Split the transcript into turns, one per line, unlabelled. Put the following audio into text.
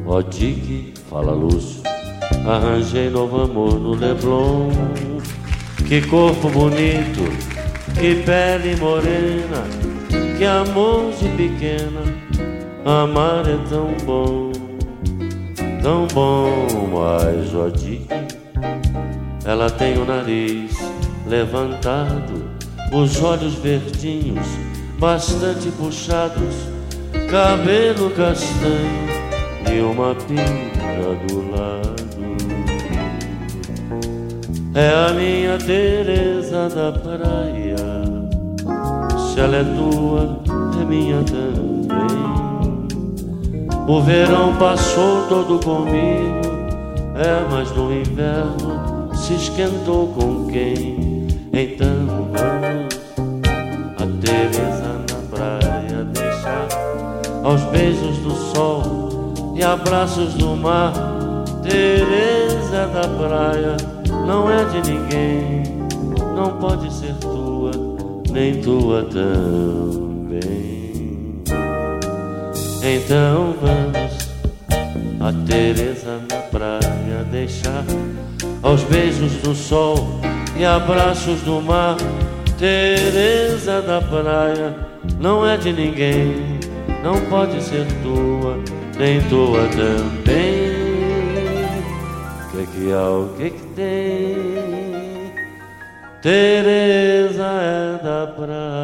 Ó Dick, fala Lúcio, arranjei novo amor no Leblon. Que corpo bonito, que pele morena, que amor de pequena. Amar é tão bom, mas ó Dick, ela tem o nariz levantado, os olhos verdinhos, bastante puxados, cabelo castanho e uma pinga do lado. É a minha Teresa da praia, se ela é tua, é minha também. O verão passou todo comigo, mas no inverno se esquentou com quem? Então vamos a Teresa na praia deixar aos beijos do sol e abraços do mar. Teresa da praia não é de ninguém, não pode ser tua, nem tua também. Então vamos a Teresa na praia deixar aos beijos do sol e abraços do mar. Teresa da praia não é de ninguém, não pode ser tua, nem tua também. Que há, o que tem? Teresa é da praia.